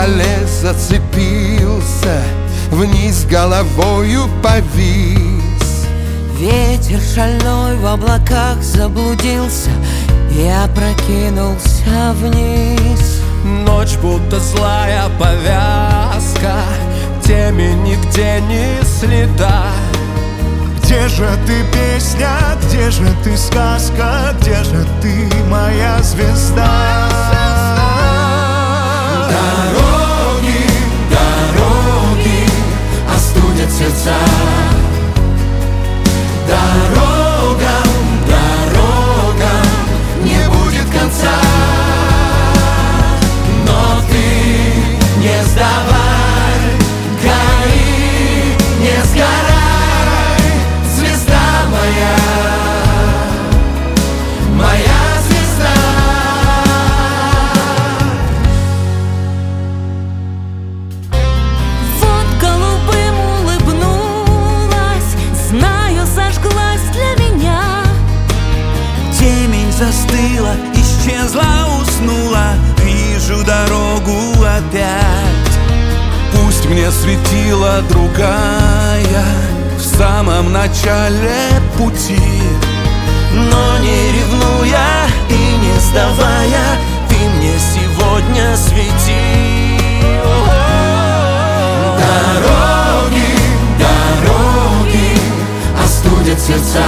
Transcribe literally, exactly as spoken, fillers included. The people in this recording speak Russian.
скале зацепился, вниз головою повис. Ветер шальной в облаках заблудился и опрокинулся вниз. Ночь будто злая повязка, темень нигде не следа. Где же ты, песня, где же ты, сказка, где же ты, моя звезда? Дороги, дороги остудят сердца. Дорогам, дорогам не будет конца. Но ты не сдавай, гори, не сгорай, звезда моя, моя звезда. Вот голубым улыбнулась, знаю, зажглась для меня. Темень застыла, исчезла, уснула, вижу дорогу опять. Пусть мне светила другая в самом начале пути, Но не ревнуя и не сдавая, ты мне сегодня свети. Дороги, дороги остудят сердца.